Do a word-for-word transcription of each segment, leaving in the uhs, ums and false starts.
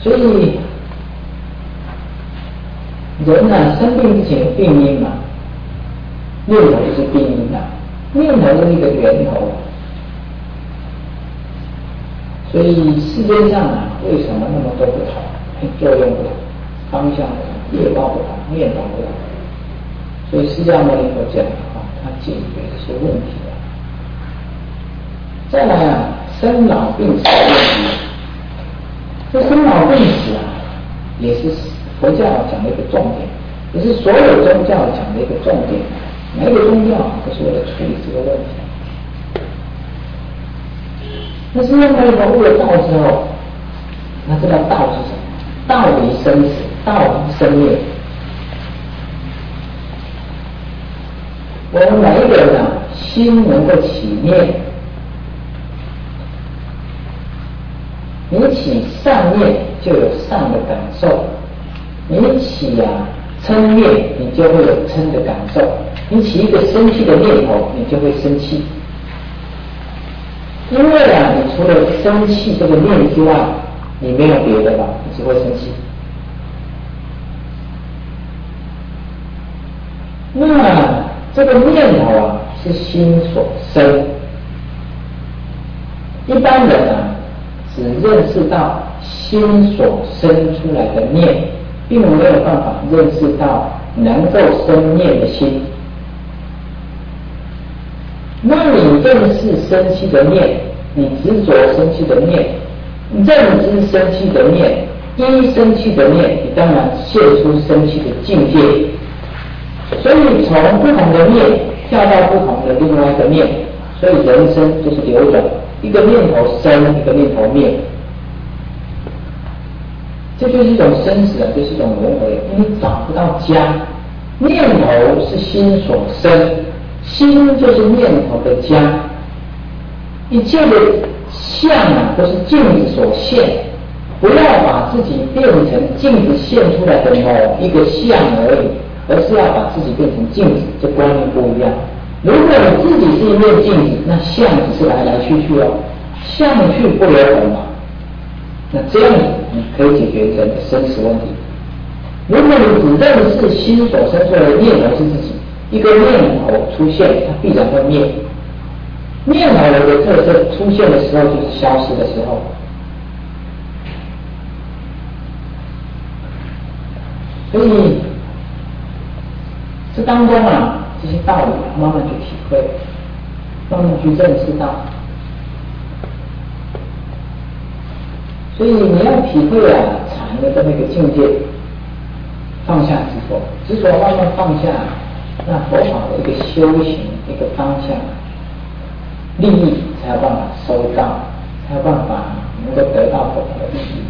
所以人呢，生病之前的病因嘛，念头就是病因啊，念头就是一个源头。所以世界上啊，为什么那么多不同？作用不同，方向不同，业报不同，念头不同。所以释迦牟尼佛讲啊，他解决这些问题啊。再来啊，生老病死的问题。这生老病死啊，也是佛教讲的一个重点，也是所有宗教讲的一个重点。每一个宗教都是为了处理这个问题。那释迦牟尼佛悟了道之后，那这个道是什么？道离生死，道离生灭。我们每一个人啊，心能够起念，你起善念就有善的感受，你起啊嗔念，你就会有嗔的感受，你起一个生气的念头，你就会生气。因为啊，你除了生气这个念之外，你没有别的吧，你只会生气。那这个念头啊，是心所生。一般人啊，只认识到心所生出来的念，并没有办法认识到能够生念的心。那你认识生气的念，你执着生气的念，你认知生气的念，依生气的念，你当然现出生气的境界。所以从不同的念跳到不同的另外一个念，所以人生就是流转，一个念头生，一个念头灭，这就是一种生死啊，就是一种轮回，因为找不到家。念头是心所生，心就是念头的家，一切的相啊都是镜子所现，不要把自己变成镜子现出来的某一个相而已，而是要把自己变成镜子，这观念不一样。如果你自己是一面镜子，那相只是来来去去哦，相去不留痕嘛。那这样子你可以解决人的生死问题。如果你只认识心所生出来的念头是自己，一个念头出现，它必然会灭。念头有个特色，出现的时候就是消失的时候。所以这当中啊，这些道理慢慢去体会，慢慢去认识到。所以你要体会啊禅的这么一个境界，放下执着，执着慢慢放下，那佛法的一个修行一个方向，利益才有办法收到，才有办法能够得到佛法的利益。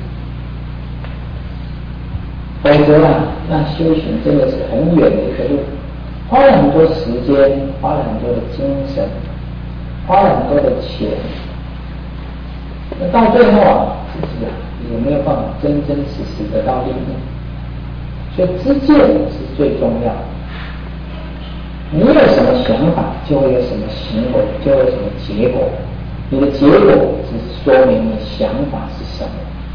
否则啊，那修行真的是很远的一个路，花了很多时间，花了很多的精神，花了很多的钱，那到最后啊，自己啊也没有办法真真实实得到利益。所以知见是最重要的。你有什么想法，就会有什么行为，就会有什么结果。你的结果只是说明你想法是什么。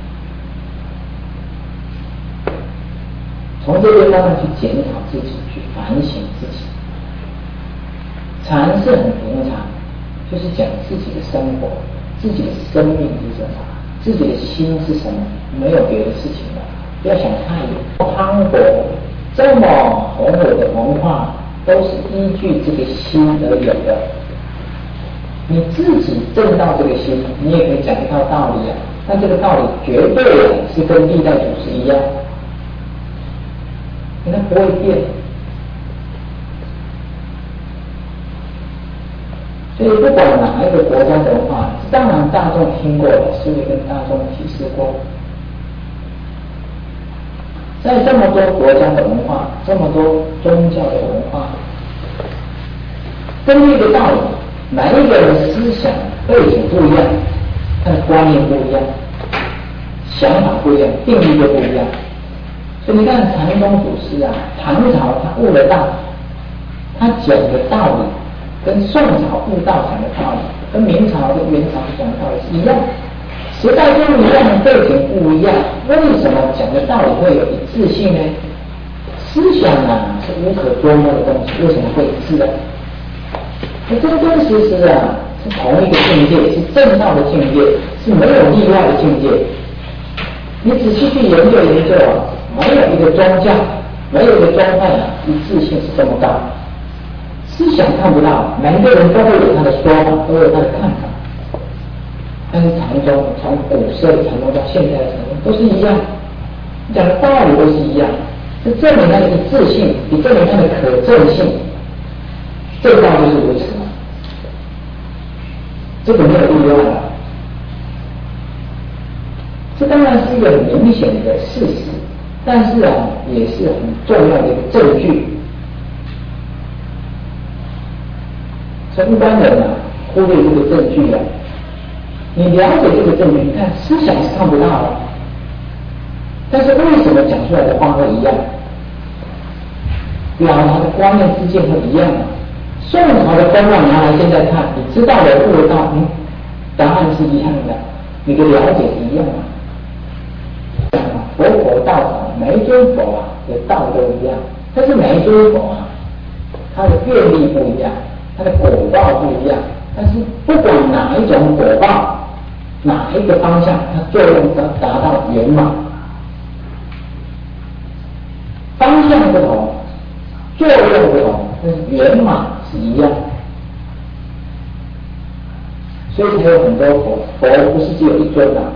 从这边慢慢去检讨自己，去反省自己。禅是很平常，就是讲自己的生活，自己的生命是什么，自己的心是什么，没有别的事情了。不要想太远。磅礴这么宏伟的文化，都是依据这个心而有的。你自己证到这个心，你也可以讲一套道理啊。但这个道理绝对啊是跟历代祖师一样，它不会变。所以不管哪一个国家的文化，当然大众听过了，师父跟大众提示过。在这么多国家的文化，这么多宗教的文化，根据一个道理，每一个人的思想背景不一样，他的观念不一样，想法不一样，定义就不一样。所以你看禅宗祖师啊，唐朝他悟了道，他讲的道理跟宋朝悟道讲的道理，跟明朝跟元朝讲的道理是一样， 时代不一样，背景不一样，为什么讲的道理会有一致性呢？思想啊是无可捉摸的东西，为什么会一致啊？那真真实实啊是同一个境界，是正道的境界，是没有例外的境界。你仔细去研究研究啊，没有一个宗教，没有一个宗派啊一致性是这么高。思想看不到，每一个人都会有他的说法，都有他的看法。但是禅宗从古时的禅宗到现在的禅宗都是一样，讲的道理都是一样，是证明它的一致性，也证明它的可证性。这道就是如此嘛，这个没有例外了。这当然是一个很明显的事实，但是啊，也是很重要的一个证据。所以一般人啊，忽略这个证据啊。你了解这个证据，你看思想是看不到的，但是为什么讲出来的话会一样？表达的观念之间会一样啊？宋朝的公案拿来现在看，你知道的悟得到，嗯，答案是一样的，你的了解是一样的。佛佛道法，每一尊佛啊的道都一样，但是每一尊佛啊，它的愿力不一样，它的果报不一样。但是不管哪一种果报，哪一个方向，它作用达达到圆满，方向不同，作用不同，但是圆满是一样。所以才有很多佛，佛不是只有一尊啊。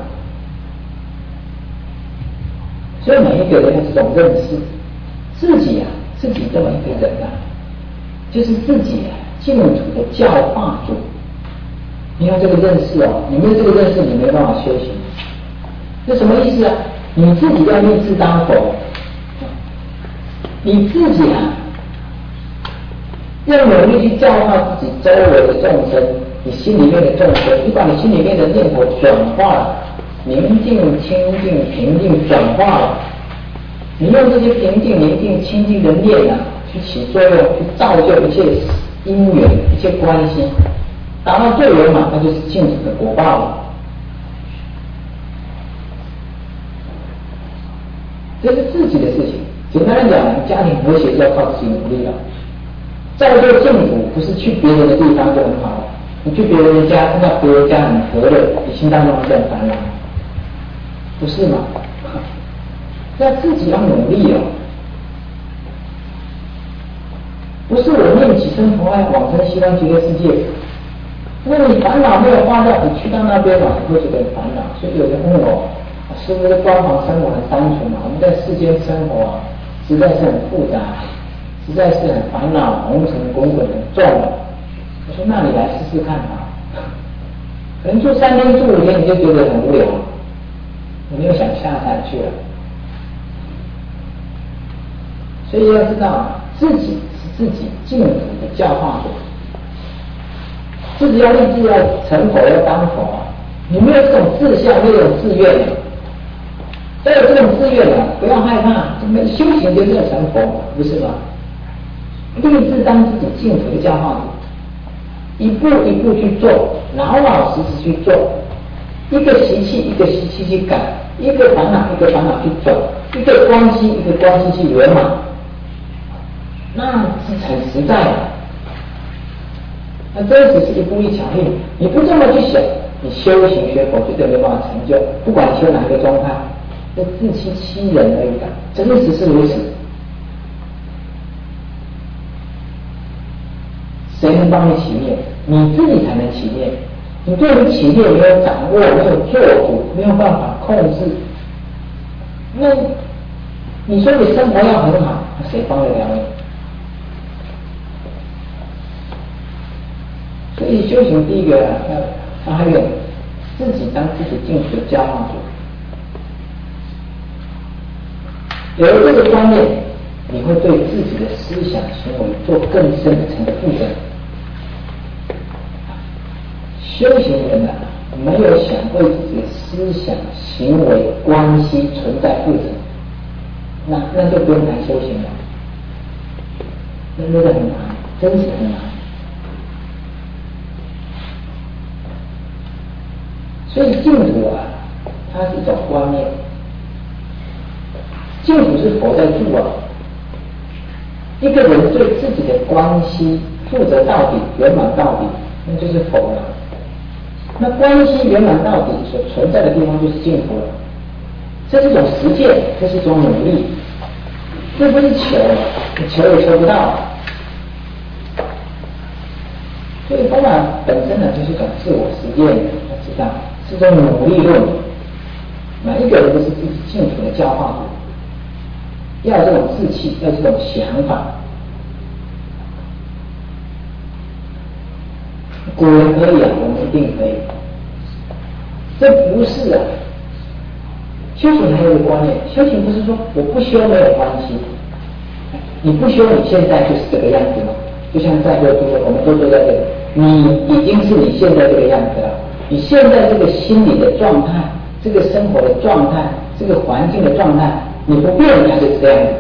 所以每一个人的这种认识，自己啊，自己这么一个人啊，就是自己啊。净土的教化主，你看这个认识哦，你没有这个认识，你没办法修行。这什么意思啊？你自己要立志当佛，你自己啊，要努力去教化自己周围的众生，你心里面的众生，你把你心里面的念头转化了，宁静、清净、平静转化了，你用这些平静、宁静、清净的念啊，去起作用，去造就一切因缘，一切关系，达到最圆满，那就是净土的果报了。这是自己的事情。简单来讲，家庭和谐就要靠自己努力了。造就净土不是去别人的地方就很好了，你去别人的家，看到别人家很和乐，你心当中是很烦恼，不是吗？要自己要努力哦。不是我念起身佛爱往生西方极乐世界，那你烦恼没有化掉，你去到那边嘛，你会觉得很烦恼。所以有人问我，师父的光芒生活很单纯嘛？我们在世间生活啊，实在是很复杂，实在是很烦恼，红尘滚滚很重。我说那你来试试看啊，可能住三天住五天你就觉得很无聊，你又想下山去了。所以要知道自己。自己净土的教化者，自己要立志要成佛要当佛啊！你没有这种志向，没有这种志愿，要有这种志愿啊！不要害怕，修行就是要成佛，不是吗？立志当自己净土的教化者，一步一步去做，老老实实去做，一个习气一个习气去改，一个烦恼一个烦恼去转，一个关系一个关系去圆满。那是很实在的，那这只是一步一脚印。你不这么去想，你修行学佛绝对没办法成就。不管修哪一个宗派，这自欺欺人而已的，真实是如此。谁能帮你起念？你自己才能起念。你对你起念没有掌握，没有做主，没有办法控制，那你说你生活要很好，谁帮得了你？所以修行第一个啊，要发愿自己当自己净土的教化者。有了这个观念，你会对自己的思想行为做更深一层的负责。修行人啊，没有想为自己的思想、行为、关系存在负责，那那就不用谈修行了，那那个很难，真是很难。所以净土啊， 它是一种观念。净土是佛在住啊，一个人对自己的关系负责到底、圆满到底，那就是佛了。那关系圆满到底所存在的地方就是净土了。这是一种实践，这是一种努力，这不是求，你求也求不到。所以佛法本身呢，就是一种自我实践，要知道是一种努力论。每一个人都是自己净土的教化者，要有这种志气，要有这种想法。古人可以啊，我们一定可以。这不是啊，修行还有一个观念，修行不是说我不修没有关系，你不修你现在就是这个样子嘛。就像在座诸位，我们都坐在这里，你已经是你现在这个样子了。你现在这个心理的状态，这个生活的状态，这个环境的状态，你不变，它就是这样子。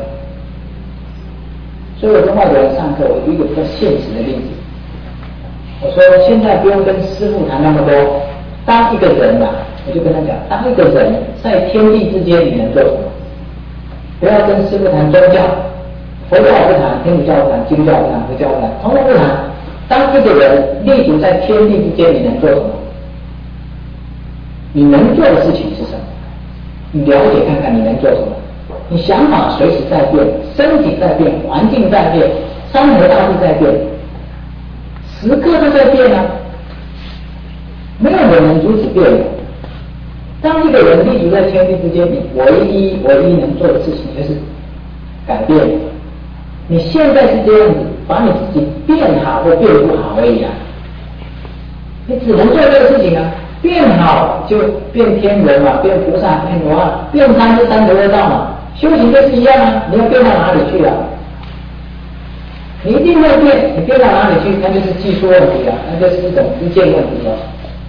所以我跟外国人上课，我举一个比较现实的例子。我说现在不用跟师父谈那么多，当一个人啊，我就跟他讲，当一个人在天地之间，你能做什么？不要跟师父谈宗教，佛教不谈，天主教不谈，基督教不谈，佛教不谈，统统不谈。当一个人立足在天地之间，你能做什么？你能做的事情是什么？你了解看看你能做什么？你想法随时在变，身体在变，环境在变，山河大地在变，时刻都在变啊！没有人能阻止变的。当一个人立足在天地之间，你唯一唯一能做的事情就是改变。你现在是这样子，把你自己变好或变不好而已啊！你只能做这个事情啊！变好就变天人嘛，变菩萨，变罗汉，变三就三得二道嘛。修行就是一样啊，你要变到哪里去啊？你一定会变，你变到哪里去，那就是技术问题啊，那就是一种知见问题了。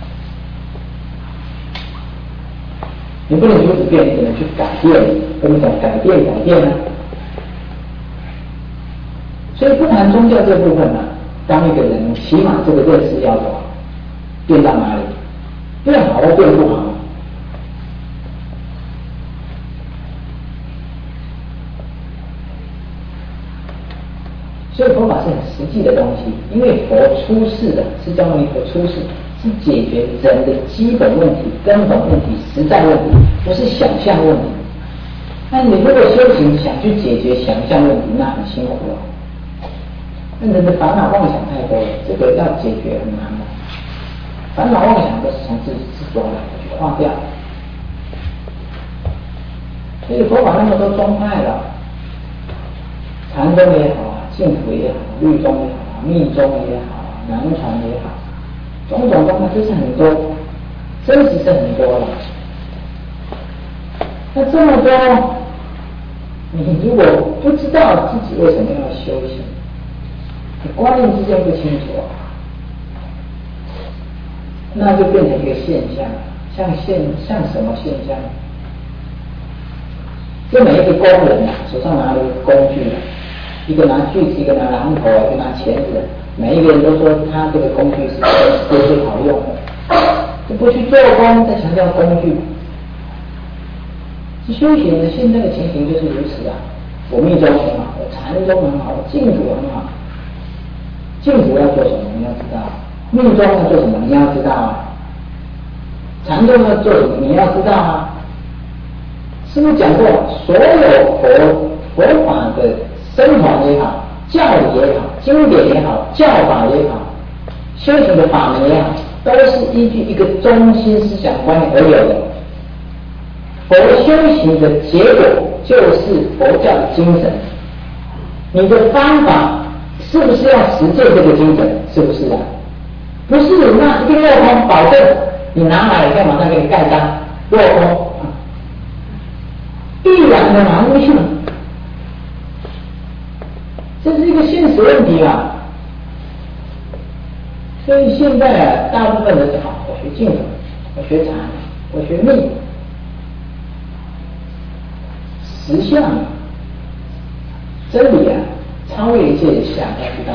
你不能阻止变，你只能去改变，跟你讲改变改变啊。所以不谈宗教这部分呢、啊，当一个人起码这个认识要走，变到哪里？变好或变不好？所以佛法是很实际的东西，因为佛出世的，释迦牟尼佛出世是解决人的基本问题、根本问题、实在问题，不是想象问题。那你如果修行想去解决想象问题，那很辛苦了。那人的烦恼妄想太多了，这个要解决很难的。烦恼妄想都是从自己执着来的，去化掉。所以佛法那么多宗派了，禅宗也好啊，净土也好，律宗也好，密宗也好，南传也好，种种宗派就是很多，真实是很多了。那这么多，你如果不知道自己为什么要修行，你观念之间不清楚，那就变成一个现象，像现像什么现象？就每一个工人啊，手上拿了一个工具啊，一个拿锯子，一个拿榔头，一个拿钳子，每一个人都说他这个工具是最最好用的，就不去做工，再强调工具。修行的现在的情形就是如此啊，我密宗很好，我禅宗很好，我净土很好。净土要做什么？你要知道；密宗要做什么？你要知道啊；禅宗要做什么？你要知道啊。师父讲过，所有佛佛法的僧团也好，教理也好，经典也好，教法也好，修行的法门也好，都是依据一个中心思想观念而有的。佛修行的结果就是佛教的精神。你的方法是不是要实践这个精神？是不是啊？不是，那一定落空，保证你拿来，我马上给你盖章，落空，必然的拿不去了。这是一个现实问题啊。所以现在啊，大部分人讲，我学净土，我学禅，我学密。实相真理啊，超越一切的想，要知道，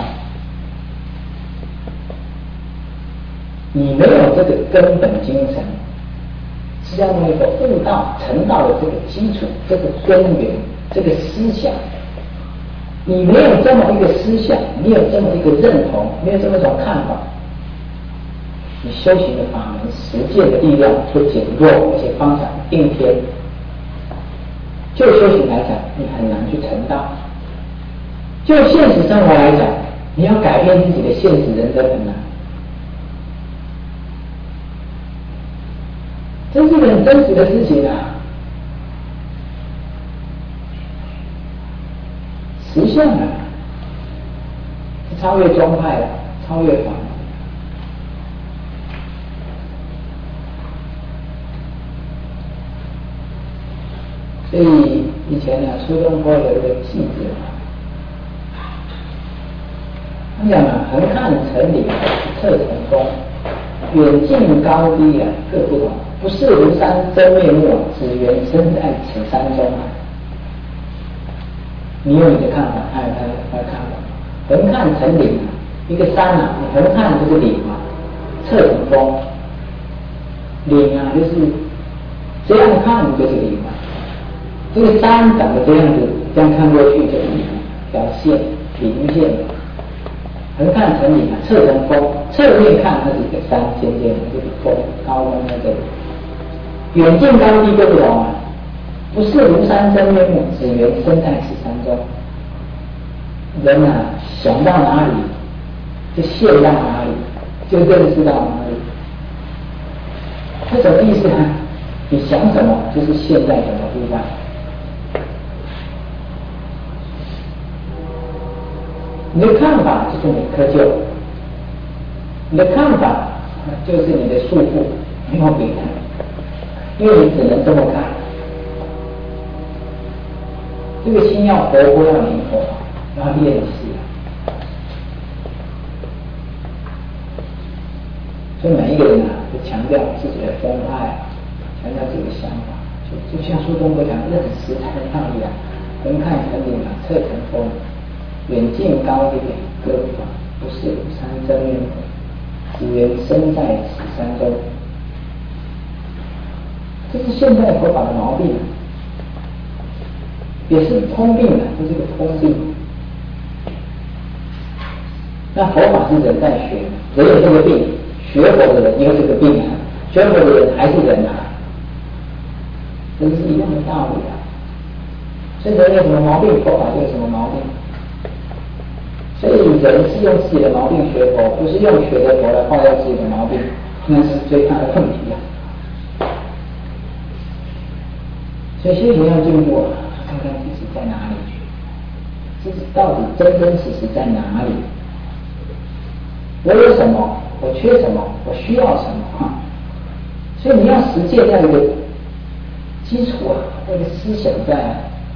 你没有这个根本精神， 是要用一个悟道成道的这个基础、这个根源、这个思想。你没有这么一个思想，没有这么一个认同，没有这么一种看法，你修行的法门、实践的力量会减弱，而且方法定天。就修行来讲，你很难去成道；就现实生活来讲，你要改变自己的现实人生很难。这是一个很真实的事情啊！实相啊，是超越宗派的，超越法门。所以以前呢，苏东坡有一个句子，他讲啊，横看成岭侧成峰，远近高低啊各不同，不识庐山真面目，只缘身在此山中啊。你有你的看法，他有他的看法。横看成岭啊，一个山啊，你横看就是岭嘛，侧成峰，岭啊就是这样看就是岭嘛。这个山长得这样子，这样看过去就是一条线，平线。横看成岭啊，侧成峰，侧面看它是一个山尖尖的这个峰，高峰在这里。远近高低都不同啊，不识庐山真面目，只缘身在此山中。人啊，想到哪里就现到哪里，就认识到哪里。这什么意思呢？你想什么，就是现在什么地方。你的看法就是你窠臼，你的看法就是你的束缚，没有别的，因为你只能这么看。这个心要活泼，要灵活，要练习。所以每一个人啊，都强调自己的风派，强调自己的想法。就就像苏东坡讲，认识才能道理啊，横看成岭啊，侧成峰。远近高低各不同，不识庐山真面目，只缘身在此山中。这是现代佛法的毛病，也是通病啊，这是个通病。那佛法是人在学，人有这个病，学佛的人也有这个病啊，学佛的人还是人啊，这是一样的道理啊。所以人有什么毛病，佛法就有什么毛病。所以人是用自己的毛病学佛，不是用学的佛来化掉自己的毛病，那是最大的问题啊。所以修行要进步啊，看看自己在哪里，自己到底真真实实在哪里。我有什么？我缺什么？我需要什么？所以你要实践这样一个基础啊，那个思想在啊。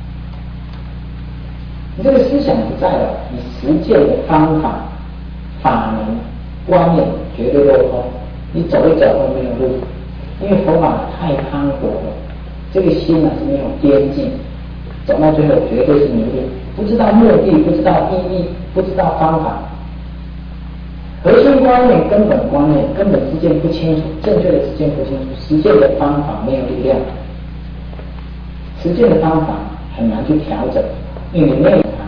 你这个思想不在了，你实践的方法、法门、观念绝对落空。你走一走都没有路，因为佛法太磅礴了，这个心啊是没有边际，走到最后绝对是迷路，不知道目的，不知道意义，不知道方法。核心观念、根本观念根本实践不清楚，正确的实践不清楚，实践的方法没有力量，实践的方法很难去调整。因为你没有它，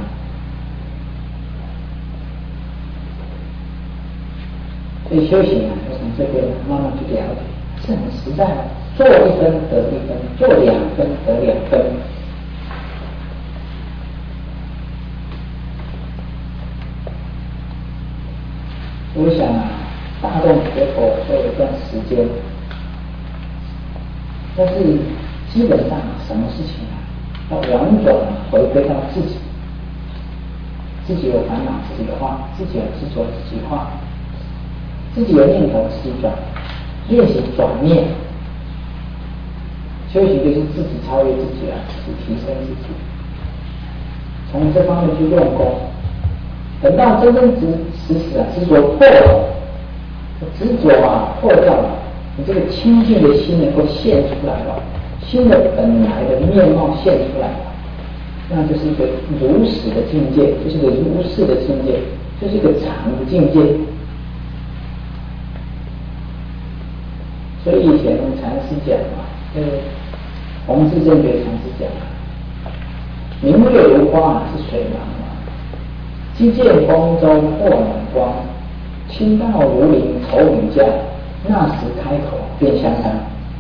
所以修行啊，要从这边慢慢去了解，是很实在的。做一分得一分，做两分得两分。我想啊，大众学佛都有一段时间，但是基本上什么事情啊？要婉转回归到自己，自己有烦恼自己化，自己有执着自己化，自己有念头自己转，练习转念。修行就是自己超越自己啊，自己提升自己，从这方面去用功。等到真真实实啊，执着破了，执着啊破掉了，你这个清净的心能够现出来了。心的本来的面貌现出来了，那就是一个如实的境界，就是一个如是的境界，就是一个常的境界。所以以前禅师讲嘛， 呃，洪氏正觉禅师讲，明月如花是水茫茫，击剑风舟破暖光，清道如林愁云家，那时开口便相当。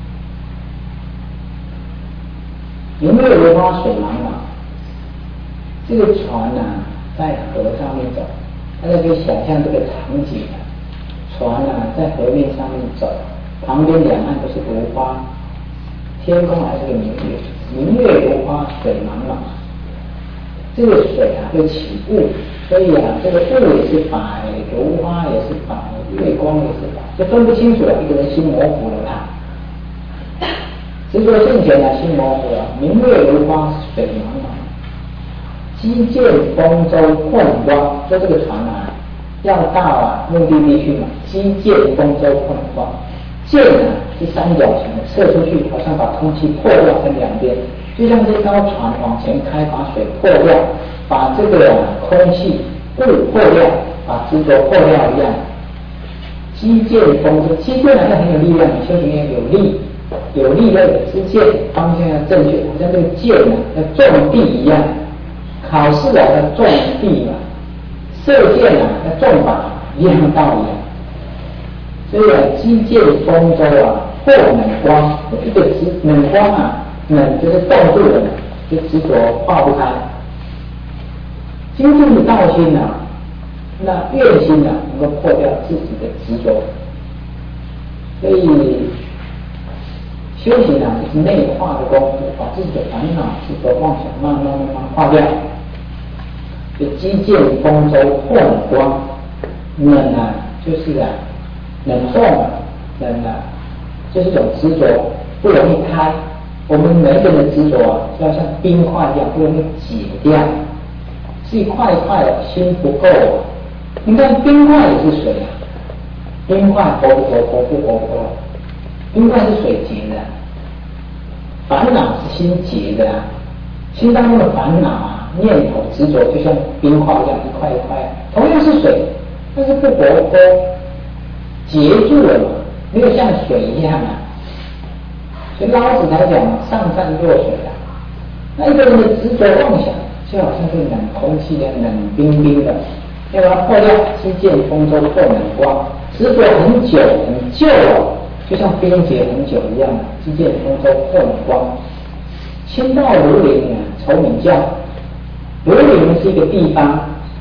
明月如花水茫茫，这个船啊在河上面走，大家可以想象这个场景啊，船啊在河面上面走，旁边两岸都是如花，天空还是个明月，明月如花水茫茫，这个水啊会起雾，所以啊这个雾也是白，如花也是白，月光也是白，就分不清楚了，一个人心模糊了啊。执着现前啊，心模糊了，明月如花水茫茫，击剑风舟破暖光，说这个船啊要到啊目的地去嘛，击剑风舟破暖光，剑啊是三角形的，射出去好像把空气破掉分两边，就像这艘船往前开，把水破掉，把这个、啊、空气雾破掉，把执着破掉一样。击剑风舟，击剑还是很有力量，修行要有力，有力要有知见，方向要正确，好像这个剑啊要种地一样，考试啊要种地嘛，射箭啊要种靶一样道理啊。所以啊，击剑风舟啊破冷光，一个执冷光啊，冷就是冻住了，就执着化不开。真正的道心啊，那愿心啊能够破掉自己的执着，所以修行啊就是内化的功夫，把自己的烦恼、执着、妄想慢慢慢慢化掉。就击剑风舟破冷光，冷啊就是啊冷冻啊，冷啊就是一种执着不容易开。我们每一个人的执着啊，就要像冰块一样不容易解掉，是一块一块的，心不够啊。你看冰块也是水啊，冰块活不活，活不活活，冰块是水结的，烦恼是心结的啊。心当中的烦恼啊、念头、执着，就像冰块一样，一块一块，同样是水，但是不活泼，结住了嘛，没有像水一样啊。所以老子才讲上善若水啊。那一个人的执着妄想，就好像是冷空气一样，冷冰冰的，要把它破掉。击剑风舟破冷光，执着很久很旧了，就像冰结很久一样。击剑风舟破冷光，清道如林啊，愁悯教。如林是一个地方，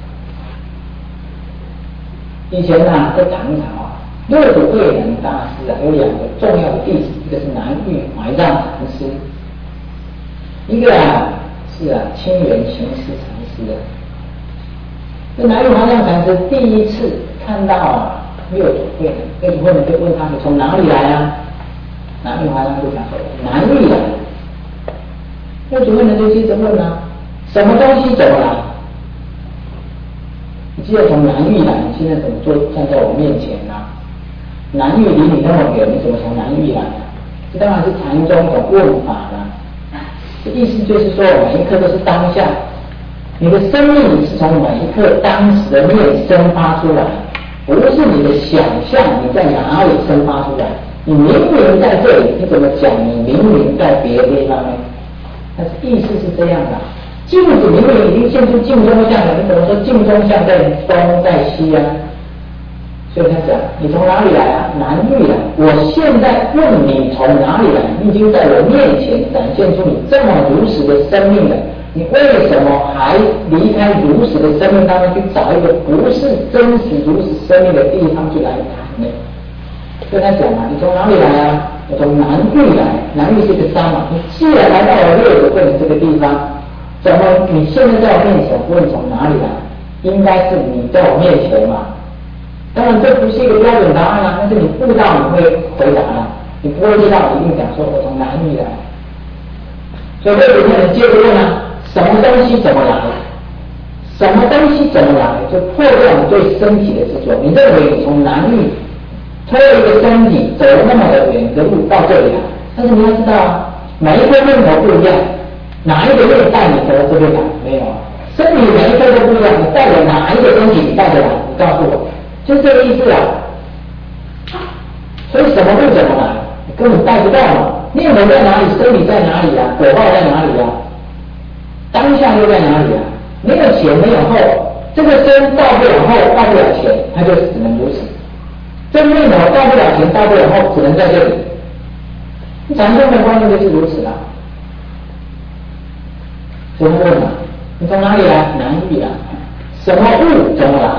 以前啊，在唐朝啊，六祖慧能大师啊，有两个重要的弟子，一个是南域怀让禅师，一个啊是啊清源行思禅师啊。这南域怀让禅师第一次看到啊六祖慧能，六祖慧能就问他：“你从哪里来啊？”南域怀让就讲说：“南域来。”六祖慧能就接着问啊：“什么东西怎么来？你既然从南域来，你现在怎么坐站在我面前啊？南域离你那么远，你怎么从南域来啊？”这当然是禅宗的问法了。这意思就是说，每一刻都是当下，你的生命是从每一刻当时的念生发出来，不是你的想象你在哪里生发出来。你明明在这里，你怎么讲你明明在别的地方呢？但是意思是这样的，镜子明明已经现出镜中相了，你怎么说镜中相在东在西啊？所以他讲，你从哪里来啊？南域来。我现在问你从哪里来，你已经在我面前展现出你这么如实的生命了，你为什么还离开如实的生命当中去找一个不是真实如实生命的地方去来谈呢？所以他讲啊，你从哪里来啊？我从南域来，南域是一个山嘛。你既然来到了六祖慧能这个地方，怎么你现在在我面前问从哪里来？应该是你在我面前嘛。当然这不是一个标准答案啊，但是你不知道你会回答了，你不会知道一定讲说我从南域来。所以六祖慧能接着问啊，什么东西怎么来？什么东西怎么来？就破掉你对身体的执着。你认为你从南域拖了一个身体走了那么的远的路到这里来，但是你要知道啊，每一颗念头不一样，哪一个念带你走到这边来？没有啊，身体每一颗都不一样，你带了哪一个身体你带着来？你告诉我，就是这个意思啊。所以什么路怎么来？你根本带不到嘛。 念头在哪里？身体在哪里啊？果报在哪里啊？当下又在哪里啊？没有前没有后，这个身到不了后，到不了前，它就只能如此。这个念头到不了前，到不了后，只能在这里。禅宗的观念就是如此啦。所以他问了：你从哪里来？南域啊。什么物怎么来？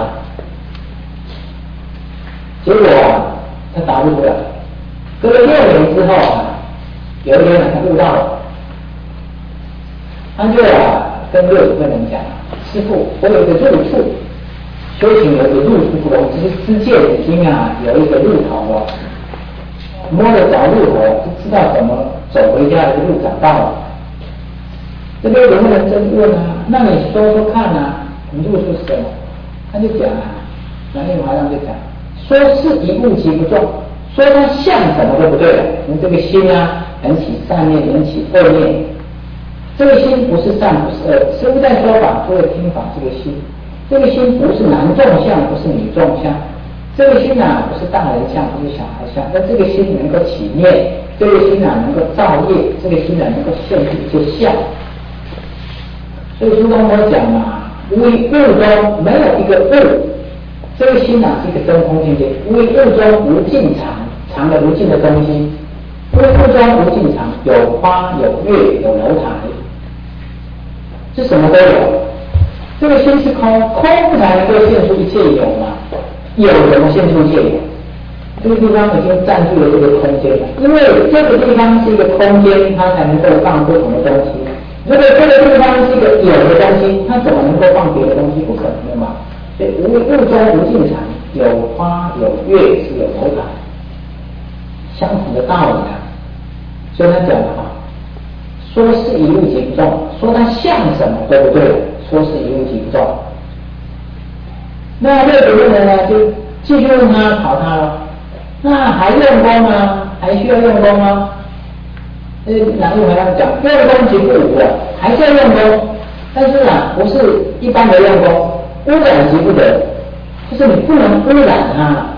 结果啊，他答不出来。隔了六年之后啊，有一天他悟到了，他就啊跟六祖慧能讲：师父，我有一个入处，修行有一个入处不容，只是知戒已经啊有一个路头了，摸得着路头，就知道怎么走回家的路找到了。这六祖慧能真问啊，那你说说看啊，你入处是什么？他就讲啊，南印华上就讲，说是一物即不中。说它像什么都不对了，你这个心啊，能起善念，能起恶念，这个心不是善不是恶，师父在说法，诸位听法，这个心，这个心不是男众相，不是女众相，这个心啊，不是大人相，不是小孩相，那这个心能够起念，这个心啊能够造业，这个心啊能够现出一些相。所以苏东坡讲嘛，无一物中没有一个物，这个心啊是一个真空境界，无一物中无尽常。常的无尽的东西，物中无尽常，有花有月有楼台，是什么都有。这个心是空，空才能够现出一切有嘛，有怎么现出一切有？这个地方已经占据了这个空间了，因为这个地方是一个空间，它才能够放不同的东西。如果这个地方是一个有的东西，它怎么能够放别的东西？不可能的嘛。所以无物中无尽常，有花有月是有楼台。相同的道理啊，所以他讲啊，说是一物即不中，说它像什么都不对，说是一物即不中。那六祖慧能呢，就继续问他，考他了，那还用功吗？还需要用功吗？呃，南印华上讲，用功即不无，还是要用功，但是啊，不是一般的用功，污染即不得，就是你不能污染它。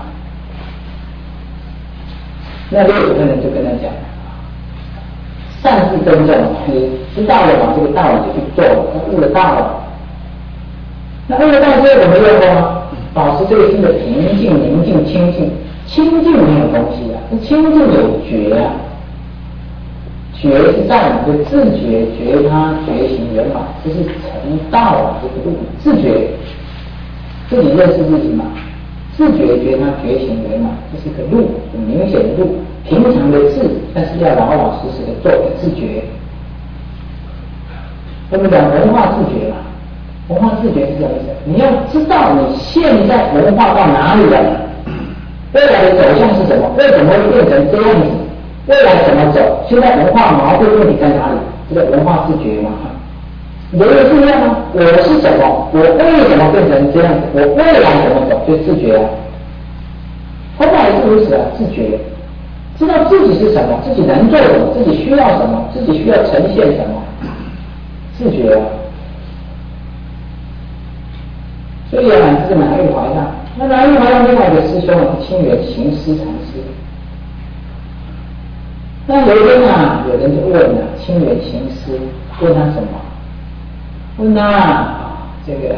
那六祖慧能就跟他讲，善是真正，你知道了嘛，这个道理就去做了，那悟了道了。那悟了道之后怎么用功啊？保持这个心的平静、宁静、清净。清净没有东西啊，那清净有觉啊，觉是在哪？就自觉觉他觉行圆满，这是成道啊，这个路自觉，自己认识自己嘛。自觉觉他觉行圆满，这是个路，很明显的路。平常的自，但是要老老实实的做个自觉。我们讲文化自觉嘛，文化自觉是什么意思？你要知道你现在文化到哪里了，未来的走向是什么？为什么会变成这样子？未来怎么走？现在文化矛盾问题在哪里？这个文化自觉嘛。人也是一样啊，我是什么？我为什么变成这样子？我未来怎么走？就自觉啊。佛法也是如此啊，自觉，知道自己是什么，自己能做什么，自己需要什么，自己需要呈现什么，自觉啊。所以啊，这是南印华上，那南印华上另外一个师兄啊，清源行思禅师。那有一天啊，有人就问啊，清源行思问他什么？问他啊，这个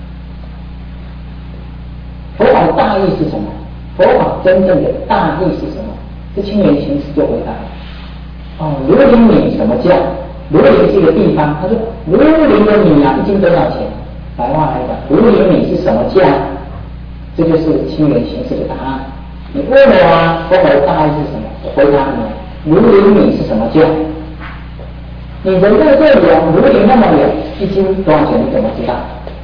佛法的大意是什么？佛法真正的大意是什么？这清源行思就回答：哦，庐陵米什么价？庐陵是一个地方，他说庐陵的米啊，一斤多少钱？白话来讲，庐陵米是什么价？这就是清源行思的答案。你问我啊，佛法的大意是什么？我回答你，庐陵米是什么价？你人在这里啊，庐陵那么远，一斤多少钱？你怎么知道？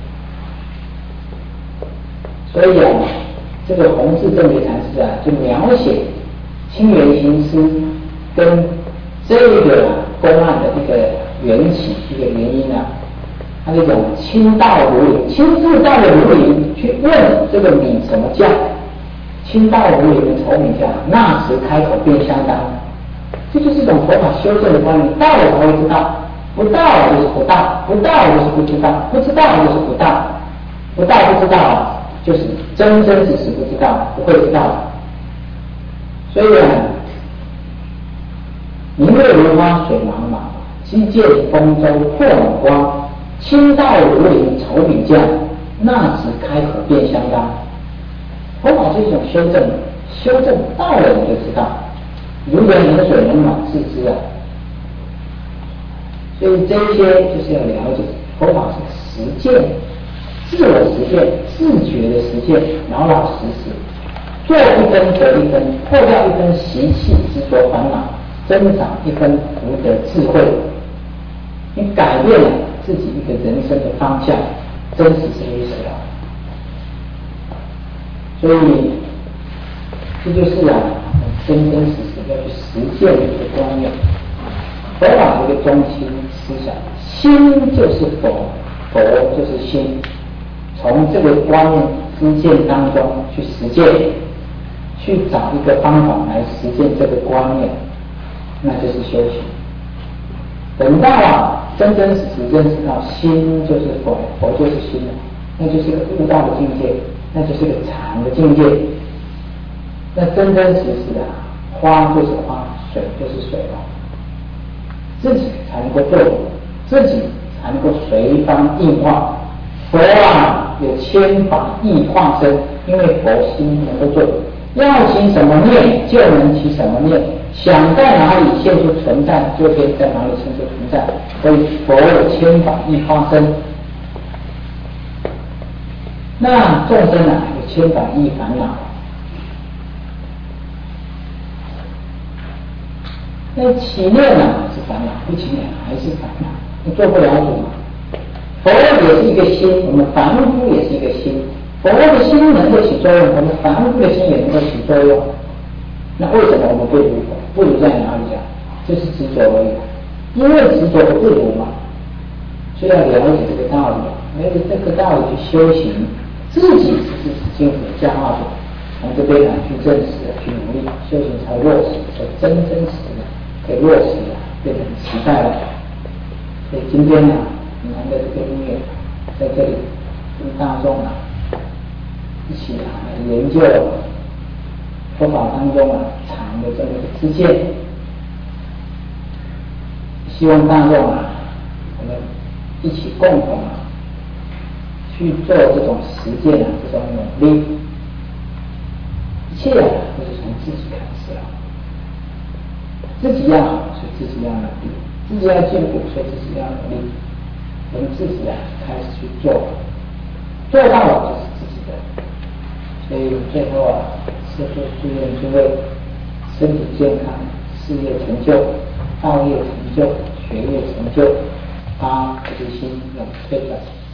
所以啊，这个弘治正觉禅师啊，就描写清源行思跟这个公案的一个缘起、一个原因啊，他就讲亲到庐陵，亲自到了庐陵去问这个米什么价，亲到庐陵的丑米价，那时开口便相当。这就是一种佛法修正的观念，到了才会知道，不到就是不到，不到就是不知道，不知道就是不到，不到不知道就是真真实实不知道，不会知道。所以啊， 明月如花水茫茫，机见风舟破猛光。清道如林愁笔匠，那时开口便相当。佛法是一种修正，修正到了你就知道，如人饮水冷暖自知啊。所以这些就是要了解，佛法是实践，自我实践、自觉的实践，老老实实，做一分得一分，破掉一分习气执着烦恼，增长一分福德智慧。你改变了自己一个人生的方向，真实是如此啊。所以这就是啊，真真实实要去实践的一个观念。佛法的一个中心思想，心就是佛，佛就是心。从这个观念知见当中去实践，去找一个方法来实践这个观念，那就是修行。等到啊真真实实认识到心就是佛，佛就是心了，那就是一个悟道的境界，那就是一个禅的境界。那真真实实的花就是花，水就是水了，自己才能够做，自己才能够随方应化。佛啊有千法易化身，因为佛心能够做，要起什么念就能起什么念，想在哪里现出存在，就可以在哪里现出存在。所以佛有千法易化身。那众生啊有千法易烦恼。那起念啊是烦恼，不起念还是烦恼，你做不了主嘛。佛也是一个心，我们凡夫也是一个心。佛的心能够起作用，我们凡夫的心也能够起作用。那为什么我们不如佛？不如在哪里讲？就是执着而已。因为执着不如嘛，所以要了解这个道理，了解这个道理去修行，自己是经府加化者，从这边啊去认识、去努力，修行才落实，才真真实的可以落实了，变成实在了。所以今天呢、啊。难得这个音乐在这里跟大众啊一起啊来研究佛法当中啊禅的这么一个知见，希望大众啊我们一起共同啊去做这种实践啊这种努力，一切啊都是从自己开始啊，自己要好，所以自己要努力，自己要进步，所以自己要努力。我们自己啊开始去做，做到了就是自己的。所以最后啊，师父祝愿诸位身体健康，事业成就，道业成就，学业成就，发菩提心，永退转。